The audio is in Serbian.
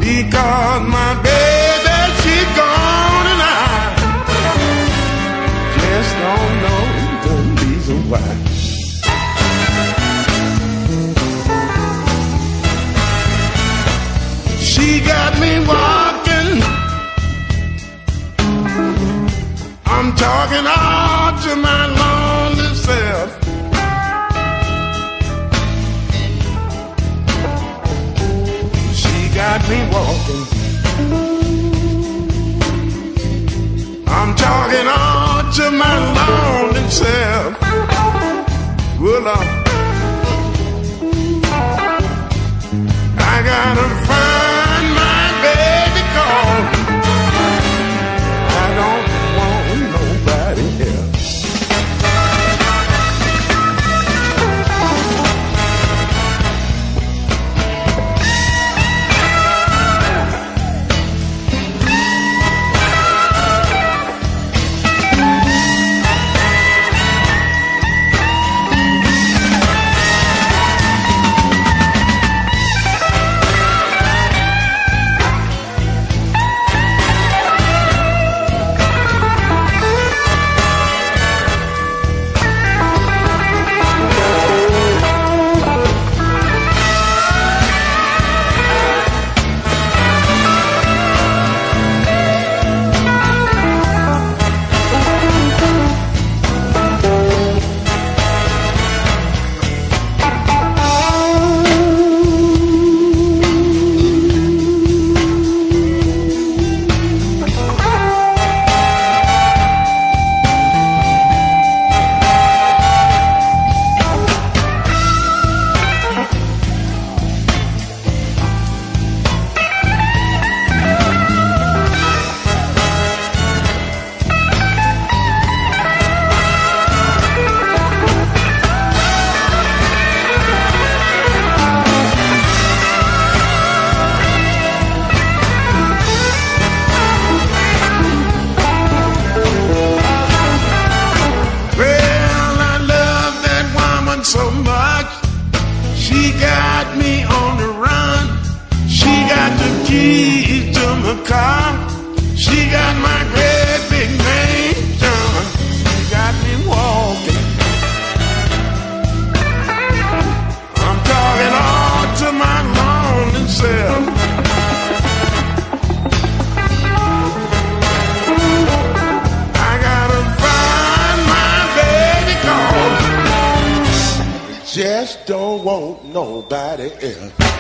because my baby, she gone and I just don't know the reason why. She got me walking, I'm talking all to my lonely self. She got me walking, I'm talking all to my lonely self. Well, I gotta find my baby, 'cause I don't want nobody else. So much, she got me on the run. She got the keys to my car. She got my great big name, John. She got me walking, I'm talking all to my lonely self. I gotta find my baby, 'cause just don't want nobody else.